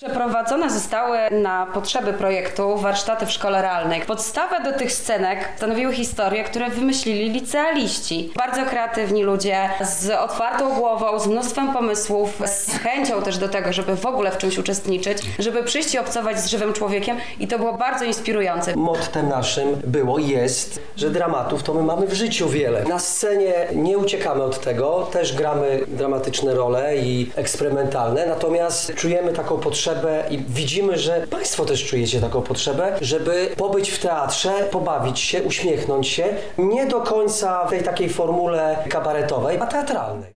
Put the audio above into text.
Przeprowadzone zostały na potrzeby projektu warsztaty w szkole realnej. Podstawę do tych scenek stanowiły historie, które wymyślili licealiści. Bardzo kreatywni ludzie, z otwartą głową, z mnóstwem pomysłów, z chęcią też do tego, żeby w ogóle w czymś uczestniczyć, żeby przyjść i obcować z żywym człowiekiem i to było bardzo inspirujące. Mottem naszym było i jest, że dramatów to my mamy w życiu wiele. Na scenie nie uciekamy od tego, też gramy dramatyczne role i eksperymentalne, natomiast czujemy taką potrzebę i widzimy, że Państwo też czujecie taką potrzebę, żeby pobyć w teatrze, pobawić się, uśmiechnąć się, nie do końca w tej takiej formule kabaretowej, a teatralnej.